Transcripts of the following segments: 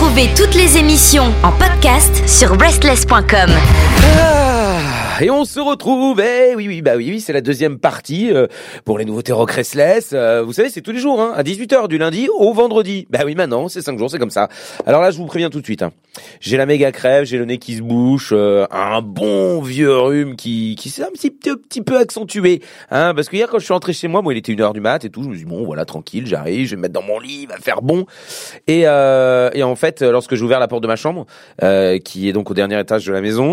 Retrouvez toutes les émissions en podcast sur restless.com. Et on se retrouve, oui, c'est la deuxième partie pour les nouveautés Rock Restless. Vous savez, c'est tous les jours, à 18h du lundi au vendredi. Bah oui, maintenant, c'est 5 jours, c'est comme ça. Alors là, je vous préviens tout de suite. J'ai la méga crève, j'ai le nez qui se bouche, un bon vieux rhume qui s'est un petit peu accentué. Parce que hier, quand je suis rentré chez moi, il était 1h du mat et tout, je me suis dit, bon, voilà, tranquille, j'arrive, je vais me mettre dans mon lit, il va faire bon. Et en fait, lorsque j'ai ouvert la porte de ma chambre, qui est donc au dernier étage de la maison,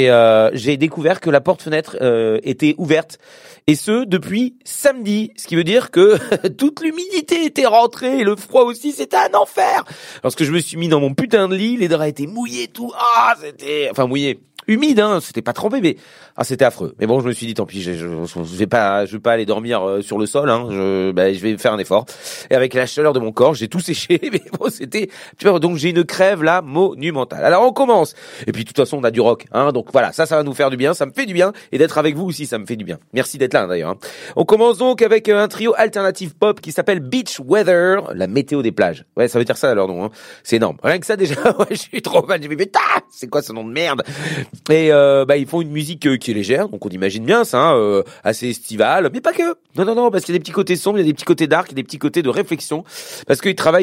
j'ai découvert que la porte-fenêtre était ouverte, et ce depuis samedi, ce qui veut dire que toute l'humidité était rentrée et le froid aussi, c'était un enfer. Lorsque je me suis mis dans mon putain de lit, les draps étaient mouillés, tout, mouillés, humide, c'était pas trempé, mais c'était affreux. Mais bon, je me suis dit tant pis, je vais pas aller dormir sur le sol, je vais faire un effort. Et avec la chaleur de mon corps, j'ai tout séché, mais bon, donc j'ai une crève là monumentale. Alors on commence. Et puis de toute façon, on a du rock, donc voilà, ça va nous faire du bien, ça me fait du bien, et d'être avec vous aussi, ça me fait du bien. Merci d'être là d'ailleurs. On commence donc avec un trio alternative pop qui s'appelle Beach Weather, la météo des plages. Ouais, ça veut dire ça alors non, c'est énorme. Rien que ça déjà, je suis trop mal. J'ai dit putain, c'est quoi ce nom de merde? Et ils font une musique qui est légère, donc on imagine bien ça, assez estivale, mais pas que. Non, parce qu'il y a des petits côtés sombres, il y a des petits côtés dark, il y a des petits côtés de réflexion, parce qu'ils travaillent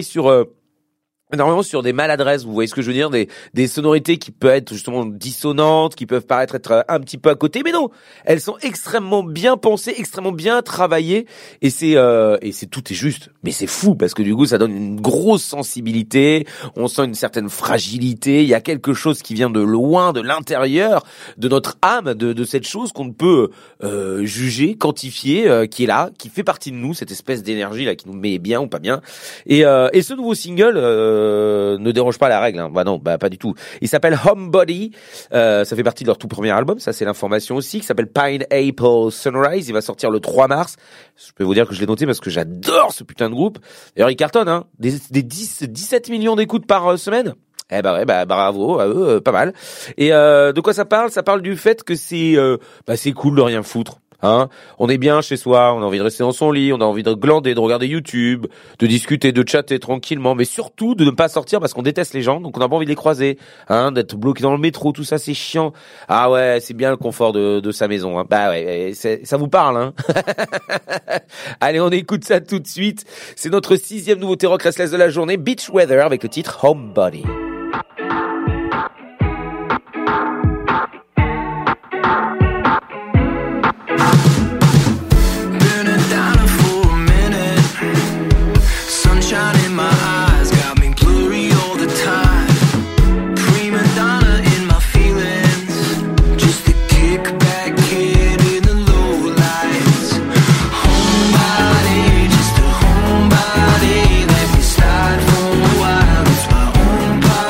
énormément sur des maladresses, vous voyez ce que je veux dire, des sonorités qui peuvent être justement dissonantes, qui peuvent paraître être un petit peu à côté, mais non, elles sont extrêmement bien pensées, extrêmement bien travaillées, et tout est juste. Mais c'est fou parce que du coup ça donne une grosse sensibilité, on sent une certaine fragilité, il y a quelque chose qui vient de loin, de l'intérieur de notre âme, de cette chose qu'on ne peut juger, quantifier, qui est là, qui fait partie de nous, cette espèce d'énergie là qui nous met bien ou pas bien. Et ce nouveau single ne déroge pas à la règle, non, pas du tout. Il s'appelle Homebody, ça fait partie de leur tout premier album, ça c'est l'information aussi, qui s'appelle Pineapple Sunrise, il va sortir le 3 mars. Je peux vous dire que je l'ai noté parce que j'adore ce putain de groupe. D'ailleurs, il cartonne, des 17 millions d'écoutes par semaine. Bravo à eux, pas mal. Et de quoi ça parle? Ça parle du fait que c'est cool de rien foutre. On est bien chez soi, on a envie de rester dans son lit, on a envie de glander, de regarder YouTube, de discuter, de chatter tranquillement, mais surtout de ne pas sortir parce qu'on déteste les gens, donc on n'a pas envie de les croiser, d'être bloqué dans le métro, tout ça c'est chiant. Ah ouais, c'est bien le confort de sa maison. Bah ouais, ça vous parle, Allez, on écoute ça tout de suite. C'est notre 6e nouveauté rock restless de la journée, Beach Weather, avec le titre Homebody. Start for a while, it's my own body.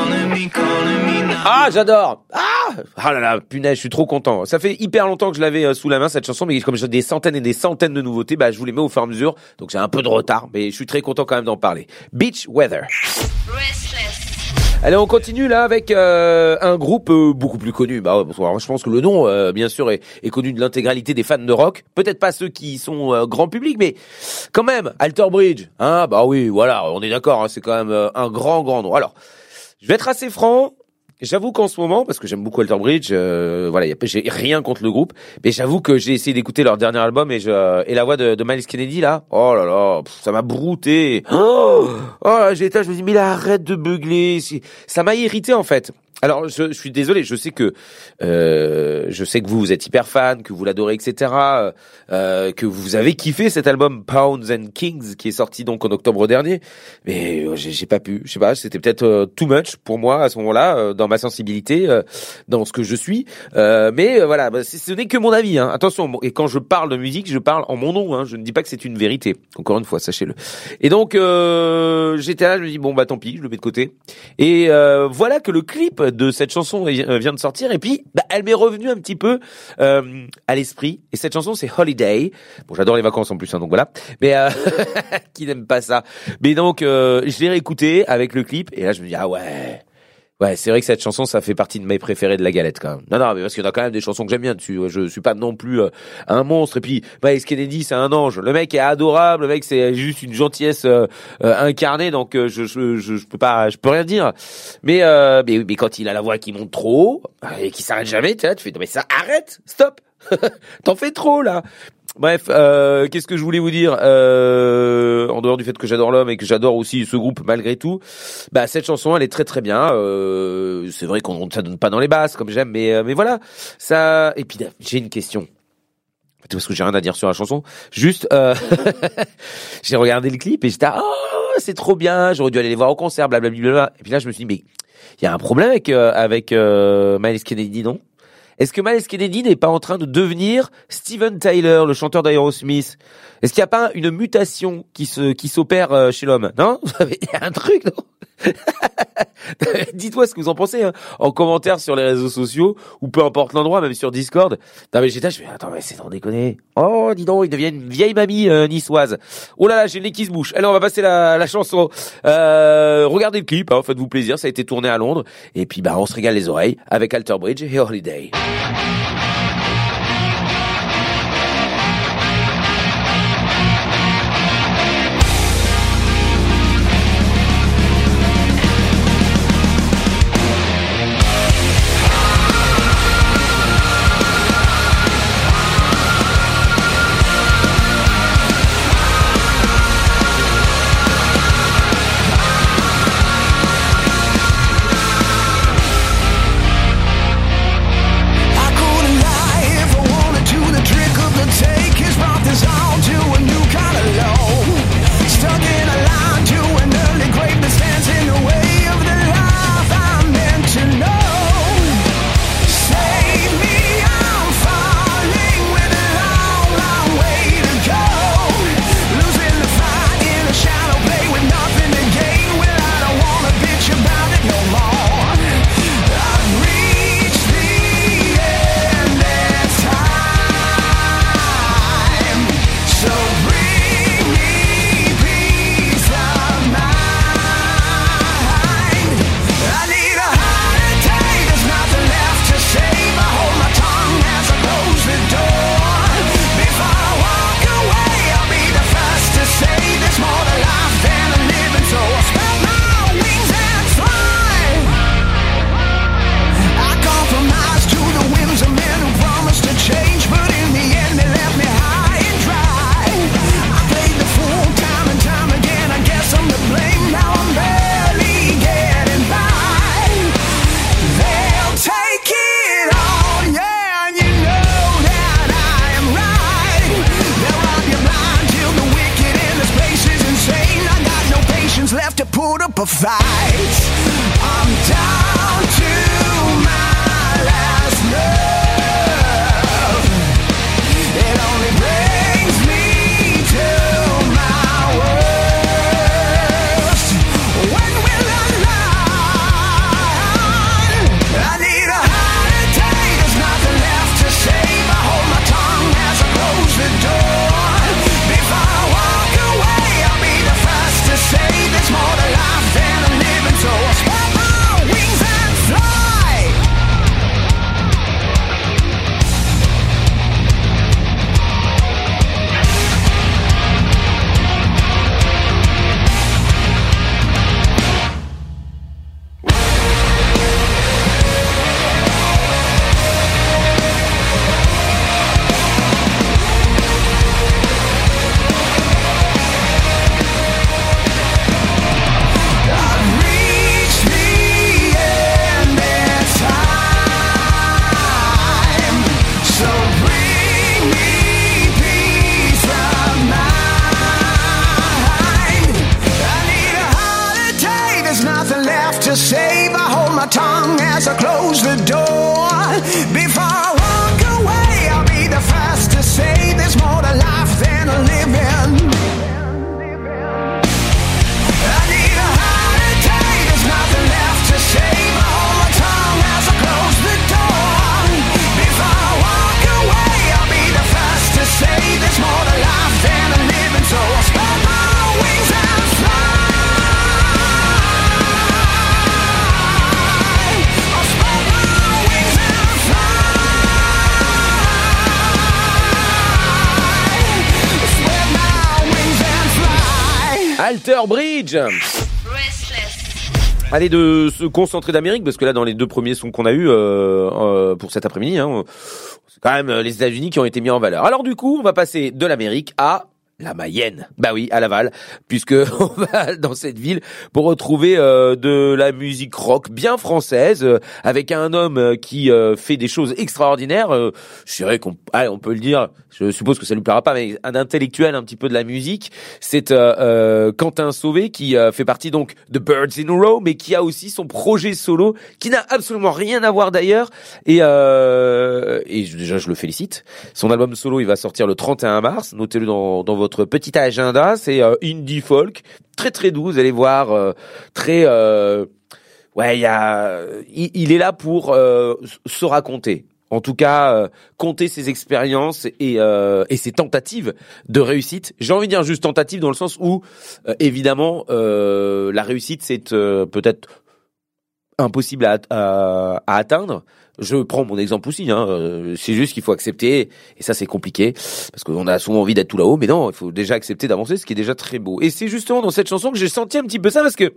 Ah, j'adore. Ah là là, punaise, je suis trop content. Ça fait hyper longtemps que je l'avais sous la main, cette chanson, mais comme j'ai des centaines et des centaines de nouveautés, je vous les mets au fur et à mesure, donc j'ai un peu de retard, mais je suis très content quand même d'en parler. Beach Weather. Allez, on continue là avec un groupe beaucoup plus connu. Je pense que le nom, bien sûr, est connu de l'intégralité des fans de rock. Peut-être pas ceux qui sont grand public, mais quand même, Alter Bridge. Hein, oui, voilà, on est d'accord. Hein, c'est quand même un grand nom. Alors, je vais être assez franc. J'avoue qu'en ce moment, parce que j'aime beaucoup Alter Bridge, j'ai rien contre le groupe, mais j'avoue que j'ai essayé d'écouter leur dernier album et la voix de Myles Kennedy là, oh là là, ça m'a brouté. Oh là, je me dis mais là, arrête de beugler, ça m'a irrité en fait. Alors je suis désolé, je sais que vous êtes hyper fan, que vous l'adorez, etc. Que vous avez kiffé cet album Pounds and Kings qui est sorti donc en octobre dernier, mais j'ai pas pu, je sais pas, c'était peut-être too much pour moi à ce moment-là, dans ma sensibilité, dans ce que je suis. Mais voilà, ce n'est que mon avis. Hein. Attention, et quand je parle de musique, je parle en mon nom. Hein. Je ne dis pas que c'est une vérité. Encore une fois, sachez-le. Et donc j'étais là, je me dis bon tant pis, je le mets de côté. Et voilà que le clip de cette chanson vient de sortir et puis elle m'est revenue un petit peu à l'esprit. Et cette chanson c'est Holiday. Bon, j'adore les vacances en plus, hein, donc voilà. Mais qui n'aime pas ça. Mais donc je l'ai réécouté avec le clip et là je me dis ah ouais, c'est vrai que cette chanson, ça fait partie de mes préférées de la galette, quand même. Non, mais parce qu'il y en a quand même des chansons que j'aime bien dessus. Je suis pas non plus un monstre. Et puis, Myles Kennedy, c'est un ange. Le mec est adorable. Le mec, c'est juste une gentillesse incarnée. Donc, je peux rien dire. Mais quand il a la voix qui monte trop haut et qui s'arrête jamais, tu fais, non, mais ça, arrête, stop. T'en fais trop, là. Bref, qu'est-ce que je voulais vous dire en dehors du fait que j'adore l'homme et que j'adore aussi ce groupe malgré tout, cette chanson elle est très très bien. C'est vrai qu'on ça donne pas dans les basses comme j'aime, mais voilà ça. Et puis j'ai une question. Parce que j'ai rien à dire sur la chanson. Juste, j'ai regardé le clip et j'étais c'est trop bien. J'aurais dû aller les voir au concert, blablabla. Et puis là je me suis dit mais il y a un problème avec Myles Kennedy, non? Est-ce que Myles Kennedy n'est pas en train de devenir Steven Tyler, le chanteur d'Aerosmith? Est-ce qu'il n'y a pas une mutation qui s'opère chez l'homme? Non? Il y a un truc, non? Dites-moi ce que vous en pensez, hein, en commentaire sur les réseaux sociaux, ou peu importe l'endroit, même sur Discord. Non, mais j'étais là, je fais, attends, mais c'est sans déconner. Oh, dis donc, il devient une vieille mamie niçoise. Oh là là, j'ai le nez qui se bouche. Allez, on va passer la chanson. Regardez le clip, hein, faites-vous plaisir, ça a été tourné à Londres. Et puis, on se régale les oreilles avec Alter Bridge et Holiday. A fight. I'm down to my last nerve. It only brings me to my worst. When will I learn my tongue as I close the door. Before I walk away, I'll be the first to say there's more to life than a living. I need a heart attack, there's nothing left to say. But hold my tongue as I close the door. Before I walk away, I'll be the first to say there's more to life than a living. So I spread my wings and fly. I spread my wings and fly. Spread my wings and fly. Alter Bridge. Allez, de se concentrer d'Amérique, parce que là, dans les deux premiers sons qu'on a eu pour cet après-midi, c'est quand même les États-Unis qui ont été mis en valeur. Alors du coup, on va passer de l'Amérique à la Mayenne. Bah oui, à Laval, puisque on va dans cette ville pour retrouver de la musique rock bien française, avec un homme qui fait des choses extraordinaires. Je dirais on peut le dire, je suppose que ça lui plaira pas, mais un intellectuel un petit peu de la musique. C'est Quentin Sauvé qui fait partie donc de Birds in a Row, mais qui a aussi son projet solo, qui n'a absolument rien à voir d'ailleurs. Et déjà, je le félicite. Son album solo, il va sortir le 31 mars. Notez-le dans votre petit agenda. C'est indie folk, très très doux. Vous allez voir, très ouais, il est là pour se raconter. En tout cas, compter ses expériences et ses tentatives de réussite. J'ai envie de dire juste tentative dans le sens où, évidemment, la réussite, c'est peut-être impossible à atteindre. Je prends mon exemple aussi, c'est juste qu'il faut accepter, et ça c'est compliqué, parce qu'on a souvent envie d'être tout là-haut, mais non, il faut déjà accepter d'avancer, ce qui est déjà très beau. Et c'est justement dans cette chanson que j'ai senti un petit peu ça, parce que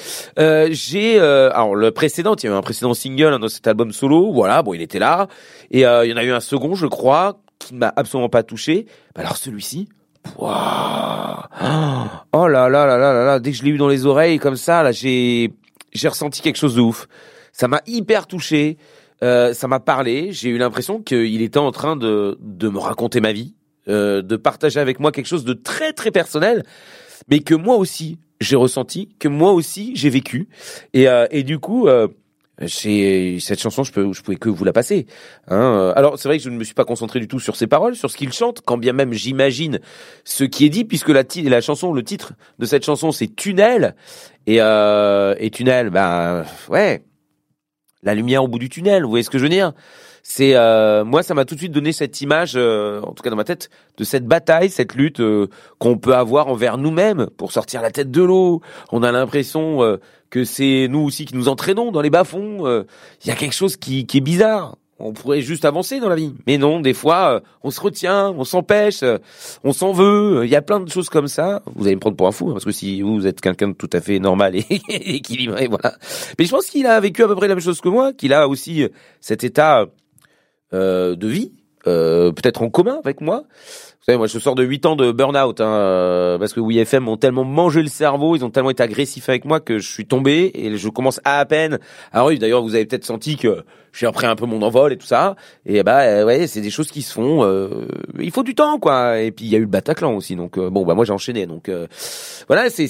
alors le précédent, il y avait un précédent single dans cet album solo, voilà, bon il était là, et il y en a eu un second, je crois, qui ne m'a absolument pas touché. Alors celui-ci, waouh, oh là là là là là là, dès que je l'ai eu dans les oreilles comme ça, là j'ai ressenti quelque chose de ouf. Ça m'a hyper touché. Ça m'a parlé, j'ai eu l'impression qu'il était en train de me raconter ma vie, de partager avec moi quelque chose de très très personnel, mais que moi aussi j'ai ressenti, que moi aussi j'ai vécu, et du coup cette chanson je pouvais que vous la passer. Alors c'est vrai que je ne me suis pas concentré du tout sur ses paroles, sur ce qu'il chante, quand bien même j'imagine ce qui est dit, puisque la chanson, le titre de cette chanson c'est Tunnel, et Tunnel, ouais. La lumière au bout du tunnel, vous voyez ce que je veux dire ? C'est moi, ça m'a tout de suite donné cette image, en tout cas dans ma tête, de cette bataille, cette lutte qu'on peut avoir envers nous-mêmes pour sortir la tête de l'eau. On a l'impression que c'est nous aussi qui nous entraînons dans les bas-fonds. Il y a quelque chose qui est bizarre. On pourrait juste avancer dans la vie. Mais non, des fois, on se retient, on s'empêche, on s'en veut. Il y a plein de choses comme ça. Vous allez me prendre pour un fou, parce que si vous êtes quelqu'un de tout à fait normal et équilibré, voilà. Mais je pense qu'il a vécu à peu près la même chose que moi, qu'il a aussi cet état de vie, peut-être en commun avec moi. Vous savez, moi, je sors de 8 ans de burn-out, parce que WeFM m'ont tellement mangé le cerveau, ils ont tellement été agressifs avec moi que je suis tombé et je commence à peine. Alors oui, d'ailleurs, vous avez peut-être senti que j'ai repris un peu mon envol et tout ça. Et ouais, c'est des choses qui se font. Il faut du temps, quoi. Et puis il y a eu le Bataclan aussi, donc moi j'ai enchaîné. Donc voilà, c'est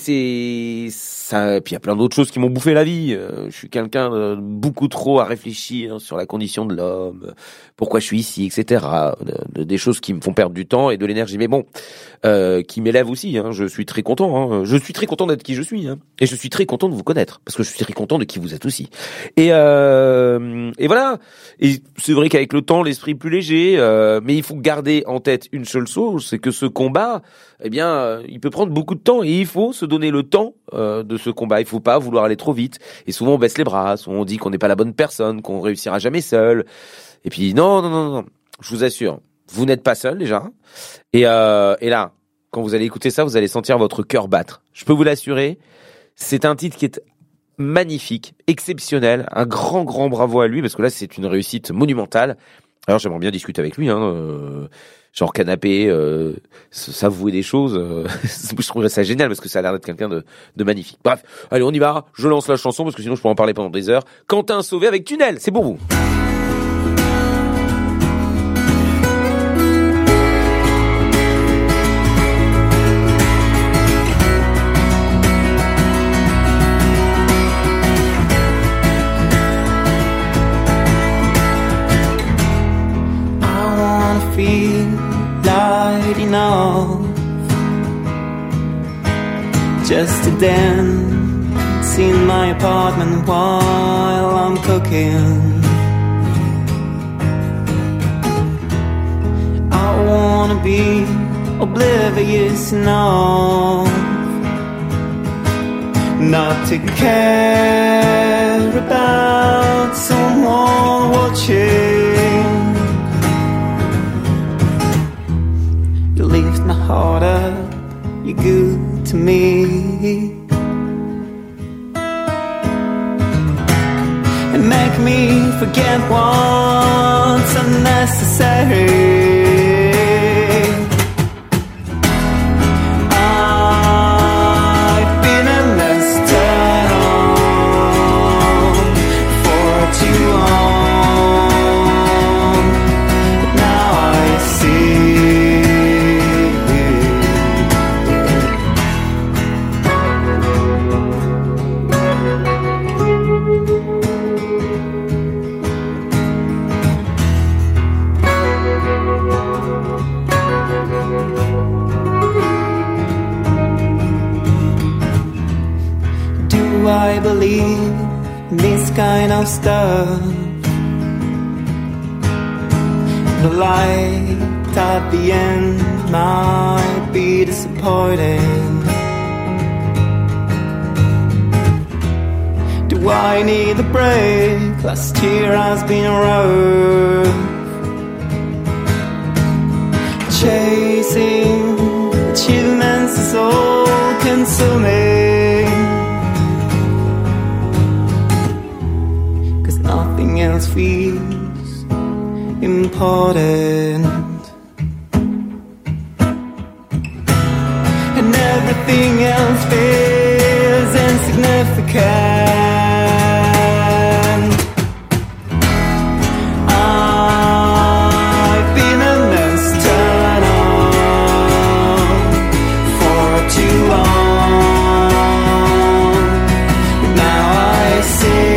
ça. Puis il y a plein d'autres choses qui m'ont bouffé la vie. Je suis quelqu'un de beaucoup trop à réfléchir sur la condition de l'homme, pourquoi je suis ici, etc. Des choses qui me font perdre du temps et de l'énergie, mais bon, qui m'élèvent aussi. Je suis très content. Je suis très content d'être qui je suis, et je suis très content de vous connaître parce que je suis très content de qui vous êtes aussi. Et voilà. Et c'est vrai qu'avec le temps, l'esprit est plus léger, mais il faut garder en tête une seule chose, c'est que ce combat, il peut prendre beaucoup de temps et il faut se donner le temps de ce combat. Il faut pas vouloir aller trop vite. Et souvent on baisse les bras, souvent on dit qu'on n'est pas la bonne personne, qu'on réussira jamais seul. Et puis non. Je vous assure, vous n'êtes pas seul déjà. Et là, quand vous allez écouter ça, vous allez sentir votre cœur battre. Je peux vous l'assurer. C'est un titre qui est magnifique, exceptionnel, un grand bravo à lui, parce que là c'est une réussite monumentale. Alors j'aimerais bien discuter avec lui, genre canapé, s'avouer des choses. Je trouverais ça génial parce que ça a l'air d'être quelqu'un de magnifique. Bref, allez on y va, je lance la chanson parce que sinon je pourrais en parler pendant des heures. Quentin Sauvé avec Tunnel, c'est pour vous. just a dance in my apartment while I'm cooking. I wanna be oblivious enough not to care about someone watching. You lift my heart up, you're good to me, and make me forget what's unnecessary. I believe in this kind of stuff. The light at the end might be disappointing. Do I need a break? Last year has been rough. Chasing achievements is all consuming. Nothing else feels important, and everything else feels insignificant. I've been in this tunnel for too long, but now I see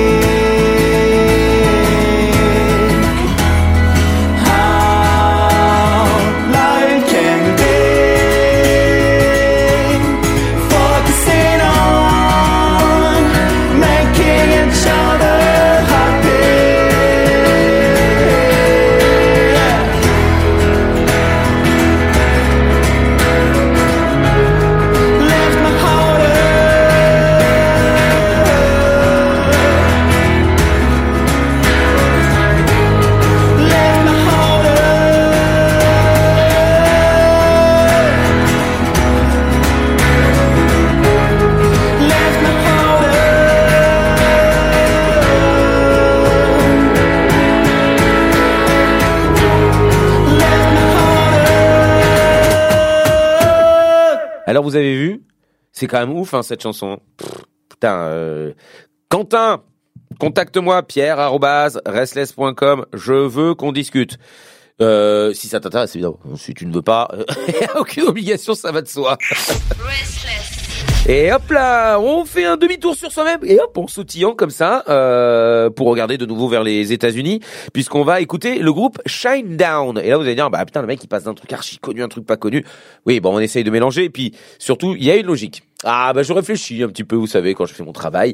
Alors vous avez vu, c'est quand même ouf hein, cette chanson. Quentin, contacte-moi pierre@restless.com, je veux qu'on discute. Si ça t'intéresse évidemment, si tu ne veux pas, aucune obligation, ça va de soi. Restless. Et hop là, on fait un demi-tour sur soi-même et hop, en sautillant comme ça pour regarder de nouveau vers les États-Unis, puisqu'on va écouter le groupe Shinedown. Et là, vous allez dire, bah putain, le mec il passe d'un truc archi connu, un truc pas connu. Oui, bon, on essaye de mélanger. Et puis surtout, il y a une logique. Ah bah je réfléchis un petit peu, vous savez, quand je fais mon travail.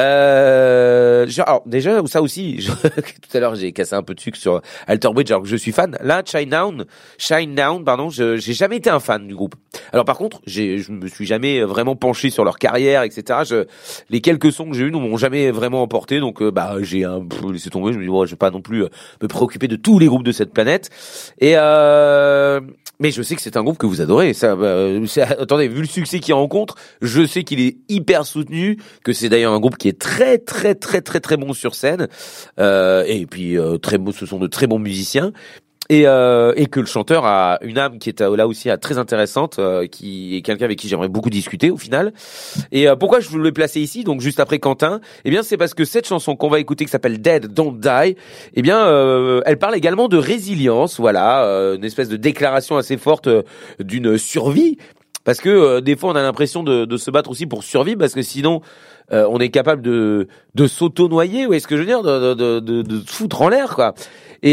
Alors déjà, ça aussi, tout à l'heure j'ai cassé un peu de sucre sur Alter Bridge alors que je suis fan. Là, Shinedown, pardon, j'ai jamais été un fan du groupe. Alors par contre, je me suis jamais vraiment penché sur leur carrière, etc. Les quelques sons que j'ai eus ne m'ont jamais vraiment emporté, donc j'ai un peu laissé tomber. Je me dis je vais pas non plus me préoccuper de tous les groupes de cette planète. Et mais je sais que c'est un groupe que vous adorez. Ça, attendez, vu le succès qu'il rencontre, je sais qu'il est hyper soutenu, que c'est d'ailleurs un groupe qui est très très très très très bon sur scène, et puis ce sont de très bons musiciens. Et que le chanteur a une âme qui est là aussi très intéressante, qui est quelqu'un avec qui j'aimerais beaucoup discuter au final. Et pourquoi je voulais placer ici, donc juste après Quentin, eh bien c'est parce que cette chanson qu'on va écouter qui s'appelle Dead Don't Die, eh bien elle parle également de résilience, voilà, une espèce de déclaration assez forte d'une survie. Parce que des fois on a l'impression de se battre aussi pour survivre, parce que sinon on est capable de s'auto-noyer, vous voyez ce que je veux dire, de se foutre en l'air quoi. Et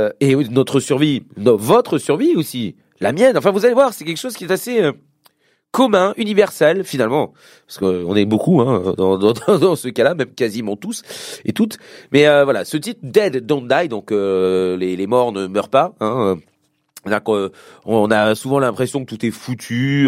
notre survie, votre survie aussi, la mienne. Enfin vous allez voir, c'est quelque chose qui est assez commun, universel, finalement, parce qu'on est beaucoup dans ce cas-là, même quasiment tous et toutes. Mais voilà, ce titre Dead Don't Die, donc les morts ne meurent pas. On a souvent l'impression que tout est foutu,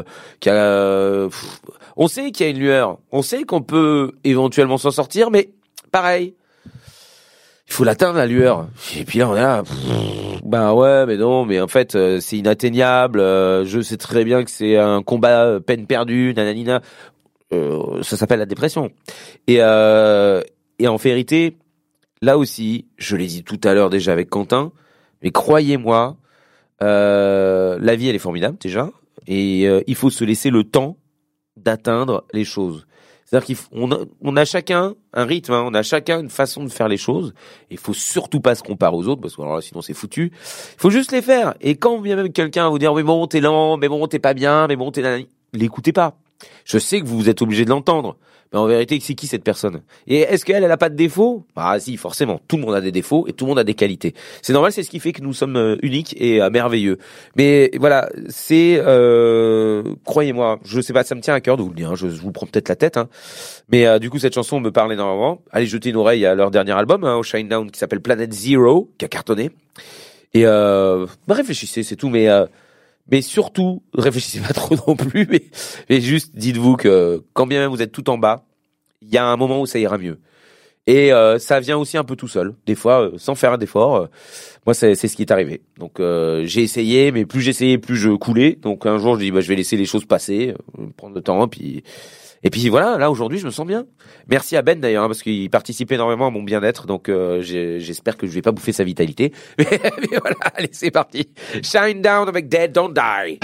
on sait qu'il y a une lueur, on sait qu'on peut éventuellement s'en sortir, mais pareil, il faut l'atteindre la lueur. Et puis là on est là, bah ouais, mais non, mais en fait c'est inatteignable. Je sais très bien que c'est un combat peine perdue, nananina. Ça s'appelle la dépression. Et en vérité, là aussi, je l'ai dit tout à l'heure déjà avec Quentin, mais croyez-moi, la vie elle est formidable déjà, et il faut se laisser le temps d'atteindre les choses. C'est-à-dire qu'on a chacun un rythme, on a chacun une façon de faire les choses. Il faut surtout pas se comparer aux autres, parce que alors là, sinon c'est foutu. Il faut juste les faire. Et quand vient même quelqu'un vous dire mais bon t'es lent, mais bon t'es pas bien, mais bon t'es nanani, l'écoutez pas. Je sais que vous êtes obligé de l'entendre, mais en vérité c'est qui cette personne? Et est-ce qu'elle a pas de défauts? Ah si, forcément, tout le monde a des défauts et tout le monde a des qualités. C'est normal, c'est ce qui fait que nous sommes uniques et merveilleux. Mais voilà, c'est croyez-moi, je sais pas, ça me tient à cœur de vous le dire, je vous prends peut-être la tête, mais du coup cette chanson me parle énormément. Allez jeter une oreille à leur dernier album, au Shinedown, qui s'appelle Planet Zero, qui a cartonné. Et réfléchissez, c'est tout, mais surtout, réfléchissez pas trop non plus, mais juste dites-vous que quand bien même vous êtes tout en bas, il y a un moment où ça ira mieux. Et ça vient aussi un peu tout seul, des fois sans faire d'effort. Moi c'est ce qui est arrivé. Donc j'ai essayé, mais plus j'essayais, plus je coulais. Donc un jour je dis je vais laisser les choses passer, prendre le temps, et puis voilà, là aujourd'hui je me sens bien. Merci à Ben d'ailleurs, parce qu'il participe énormément à mon bien-être, donc j'espère que je vais pas bouffer sa vitalité. Mais voilà, allez c'est parti. Shinedown avec Dead Don't Die.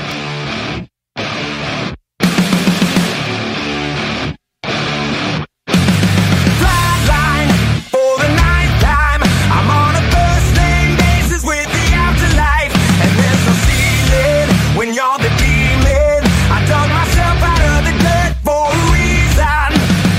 Flatline for the night time. I'm on a first name basis with the afterlife, and there's no ceiling when you're the demon. I dug myself out of the dirt for a reason,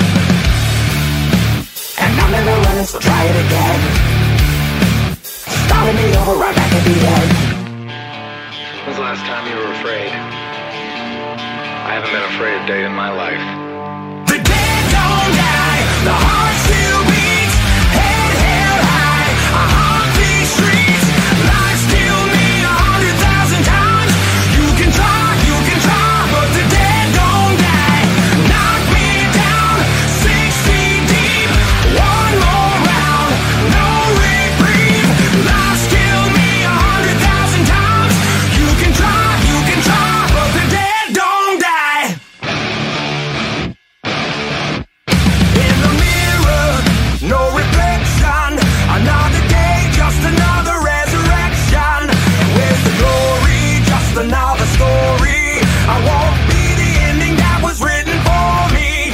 and I'm never running, so try it again. Starting me over right back at the end. When's the last time you were afraid? I haven't been afraid a day in my life. The dead don't die, the heart still beats, head held high, I haunt these streets, lies kill me 100,000 times. You can try, but the dead don't die. Knock me down 6 feet deep, one more round, no reprieve. Lies kill me 100,000 times. You can try, but the dead don't die. In the mirror, no reflection. Another day, just another resurrection. Where's the glory? Just another story. I won't be the ending that was written for me.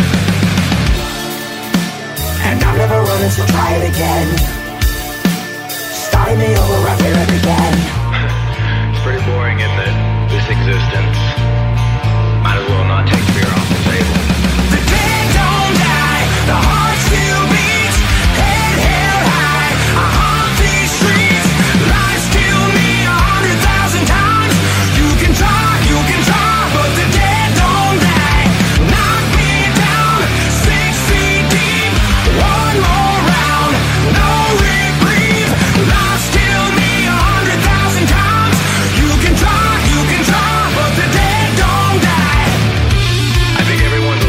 And I'm never running, so try it again. Starting me over right here and again. It's pretty boring, isn't it? This existence. Might as well not take beer off the table. The dead don't die, the heart still beats, head held high, I haunt these streets, lies kill me 100,000 times. You can try, but the dead don't die. Knock me down 6 feet deep, one more round, no reprieve. Lies kill me 100,000 times. You can try, but the dead don't die. I think everyone's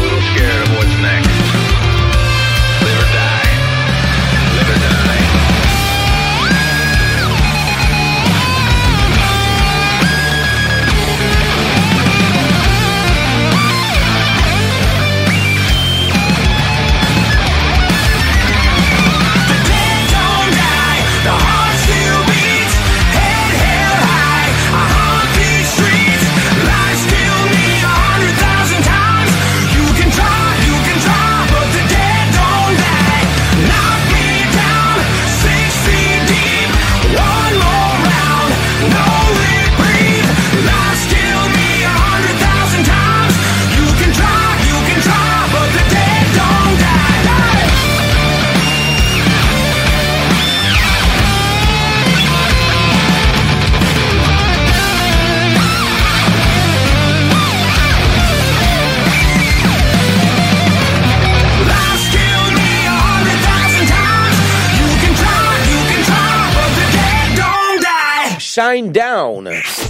Shine Down.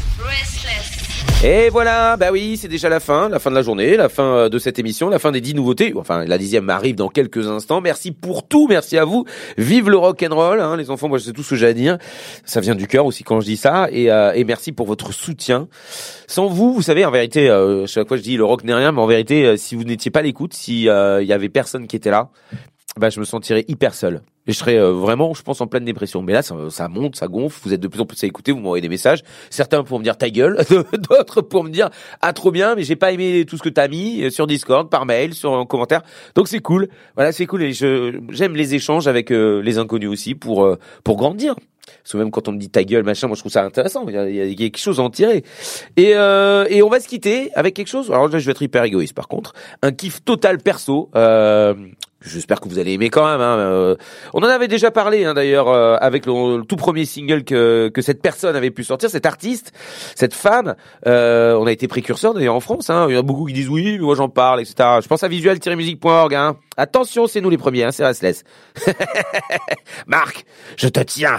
Et voilà, bah oui, c'est déjà la fin de la journée, la fin de cette émission, la fin des 10 nouveautés. Enfin, la 10e arrive dans quelques instants. Merci pour tout, merci à vous. Vive le rock'n'roll, hein, les enfants, moi je sais tout ce que j'ai à dire. Ça vient du cœur aussi quand je dis ça. Et merci pour votre soutien. Sans vous, vous savez, en vérité, chaque fois je dis le rock n'est rien, mais en vérité, si vous n'étiez pas à l'écoute, si y avait personne qui était là, bah je me sentirais hyper seul. Et je serais vraiment, je pense, en pleine dépression. Mais là, ça monte, ça gonfle. Vous êtes de plus en plus à écouter. Vous m'envoyez des messages. Certains pour me dire ta gueule, d'autres pour me dire ah trop bien, mais j'ai pas aimé tout ce que t'as mis sur Discord, par mail, en commentaire. Donc c'est cool. Voilà, c'est cool. Et j'aime les échanges avec les inconnus aussi pour grandir. Parce que même quand on me dit ta gueule, machin, moi je trouve ça intéressant. Il y a quelque chose à en tirer. Et on va se quitter avec quelque chose. Alors là, je vais être hyper égoïste. Par contre, un kiff total perso. J'espère que vous allez aimer quand même. Hein. On en avait déjà parlé hein, d'ailleurs avec le tout premier single que cette personne avait pu sortir, cette artiste, cette femme. On a été précurseur d'ailleurs en France. Hein. Il y en a beaucoup qui disent oui, mais moi j'en parle, etc. Je pense à visual-music.org. Hein. Attention, c'est nous les premiers, hein, c'est Restless. Marc, je te tiens.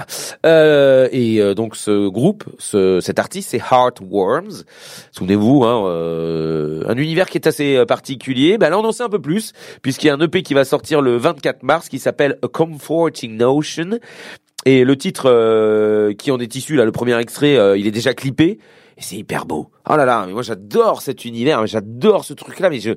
Donc ce groupe, cet artiste, c'est Heartworms. Souvenez-vous, hein, un univers qui est assez particulier. Bah là, on en sait un peu plus puisqu'il y a un EP qui va sortir le 24 mars qui s'appelle A Comforting Notion. Et le titre qui en est issu, là, le premier extrait, il est déjà clippé. Et c'est hyper beau. Oh là là, mais moi j'adore cet univers, j'adore ce truc-là, mais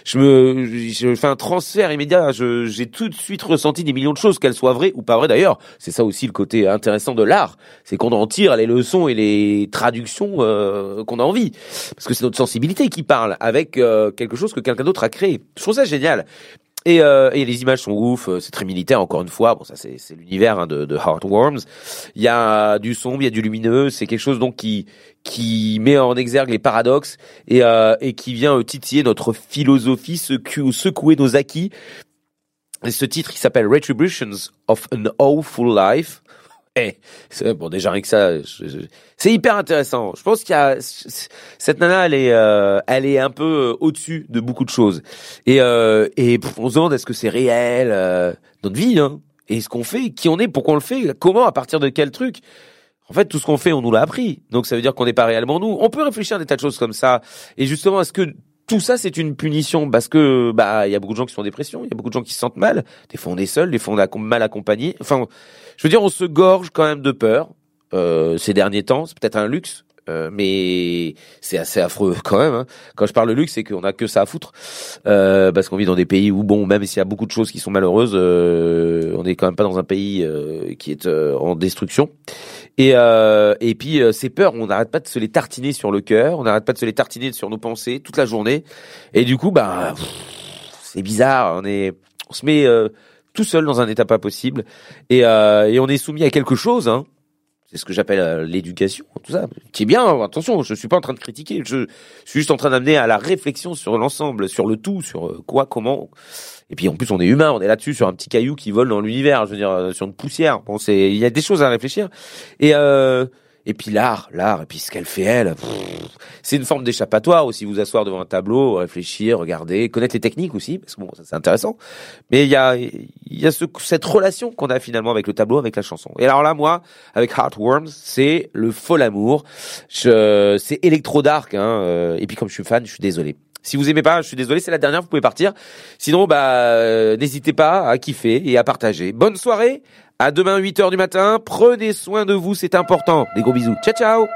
je fais un transfert immédiat. J'ai tout de suite ressenti des millions de choses, qu'elles soient vraies ou pas vraies d'ailleurs. C'est ça aussi le côté intéressant de l'art, c'est qu'on en tire les leçons et les traductions qu'on a envie, parce que c'est notre sensibilité qui parle avec quelque chose que quelqu'un d'autre a créé. Je trouve ça génial. Et les images sont ouf, c'est très militaire encore une fois. Bon, ça c'est l'univers hein, de Heartworms. Il y a du sombre, il y a du lumineux. C'est quelque chose donc qui met en exergue les paradoxes et qui vient titiller notre philosophie, secouer nos acquis. Et ce titre, il s'appelle Retributions of an Awful Life. Bon, déjà rien que ça, c'est hyper intéressant. Je pense qu'il y a cette nana, elle est un peu au-dessus de beaucoup de choses. Et on se demande est-ce que c'est réel notre vie, hein, et ce qu'on fait, qui on est, pourquoi on le fait, comment, à partir de quel truc. En fait, tout ce qu'on fait, on nous l'a appris. Donc ça veut dire qu'on n'est pas réellement nous. On peut réfléchir à des tas de choses comme ça. Et justement, est-ce que tout ça, c'est une punition parce que il y a beaucoup de gens qui sont en dépression, il y a beaucoup de gens qui se sentent mal. Des fois, on est seul, des fois, on est mal accompagné. Enfin, je veux dire, on se gorge quand même de peur ces derniers temps. C'est peut-être un luxe, mais c'est assez affreux quand même. Hein. Quand je parle de luxe, c'est qu'on a que ça à foutre parce qu'on vit dans des pays où, bon, même s'il y a beaucoup de choses qui sont malheureuses, on n'est quand même pas dans un pays qui est en destruction. Et puis ces peurs, on n'arrête pas de se les tartiner sur le cœur, on n'arrête pas de se les tartiner sur nos pensées toute la journée. Et du coup, c'est bizarre. On se met tout seul dans un état pas possible et on est soumis à quelque chose. Hein. C'est ce que j'appelle l'éducation, tout ça. Qui est bien. Attention, je suis pas en train de critiquer. Je suis juste en train d'amener à la réflexion sur l'ensemble, sur le tout, sur quoi, comment. Et puis en plus, on est humain, on est là-dessus sur un petit caillou qui vole dans l'univers. Je veux dire, sur une poussière. Bon, il y a des choses à réfléchir. Et puis l'art, et puis ce qu'elle fait elle, c'est une forme d'échappatoire aussi, vous asseoir devant un tableau, réfléchir, regarder, connaître les techniques aussi, parce que bon, ça c'est intéressant. Mais il y a cette relation qu'on a finalement avec le tableau, avec la chanson. Et alors là, moi, avec Heartworms, c'est le fol amour. C'est électro dark, hein. Et puis comme je suis fan, je suis désolé. Si vous aimez pas, je suis désolé, c'est la dernière, vous pouvez partir. Sinon, n'hésitez pas à kiffer et à partager. Bonne soirée. À demain 8h du matin, prenez soin de vous, c'est important. Des gros bisous. Ciao, ciao.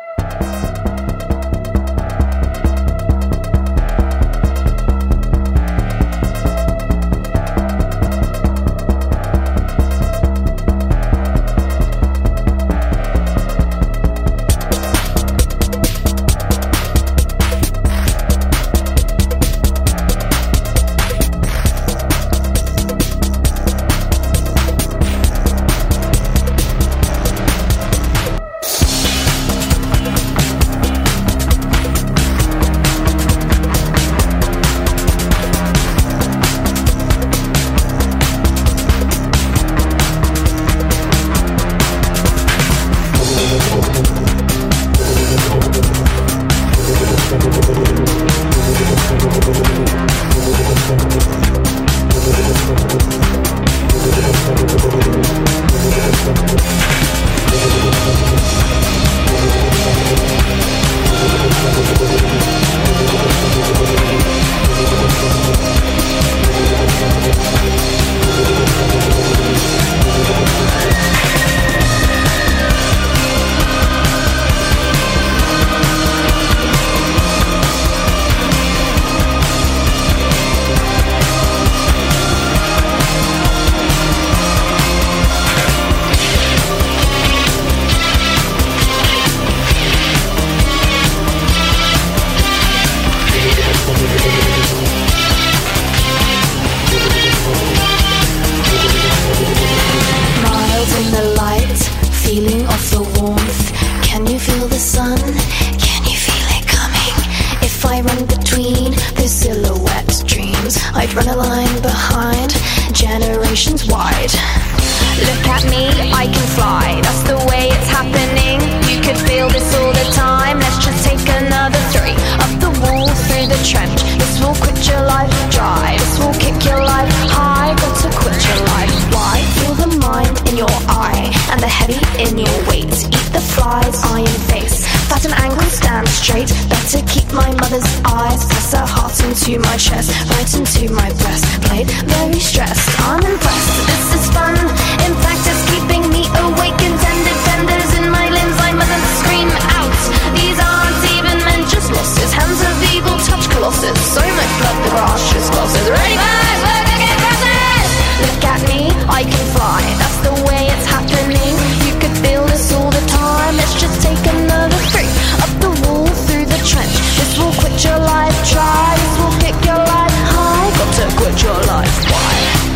I'd run a line behind generations wide. Look at me, I can fly, that's the way it's happening. You could feel this all the time, let's just take another 3. Up the wall, through the trench, this will quit your life dry. This will kick your life high, got to quit your life. Why? Feel the mind in your eye, and the heavy in your weight. Eat the flies, iron face, fat and angle, stand straight. Better keep my mother's eyes, press her heart into my chest, right into my breastplate. Very stressed, I'm impressed, this is fun. In fact, it's keeping me awake. Intended fenders in my limbs, I mustn't scream out. These aren't even men, just losses. Hands of evil touch colossus. So much blood, the grass just glosses. Ready, guys, look, I get crosses. Look at me, I can fly, that's the way it's happening. You could feel this all the time, let's just take another 3. Up the wall, through the trench, this will quit your life dry. This will kick your life high, got to quit your life, why?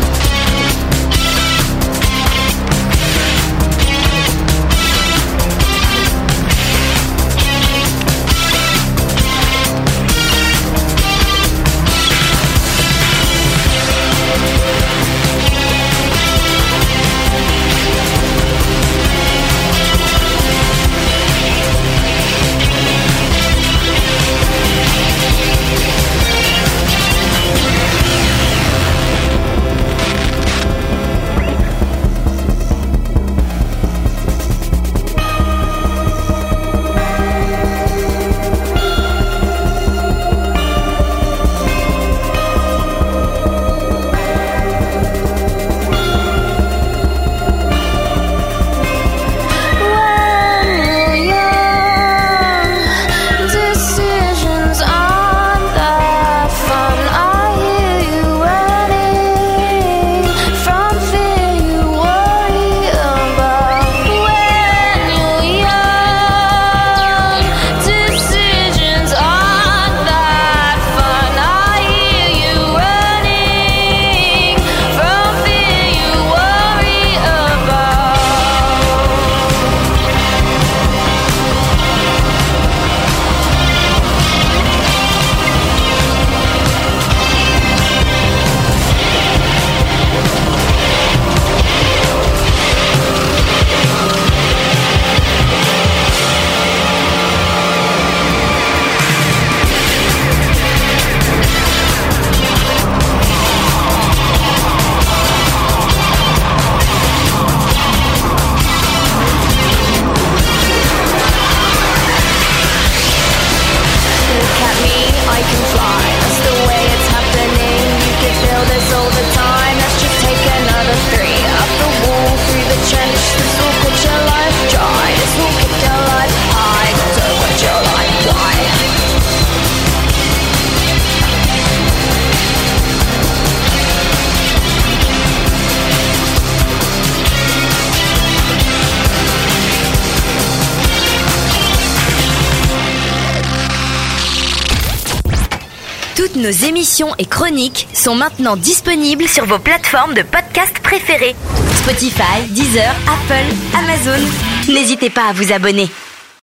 Toutes nos émissions et chroniques sont maintenant disponibles sur vos plateformes de podcast préférées. Spotify, Deezer, Apple, Amazon. N'hésitez pas à vous abonner.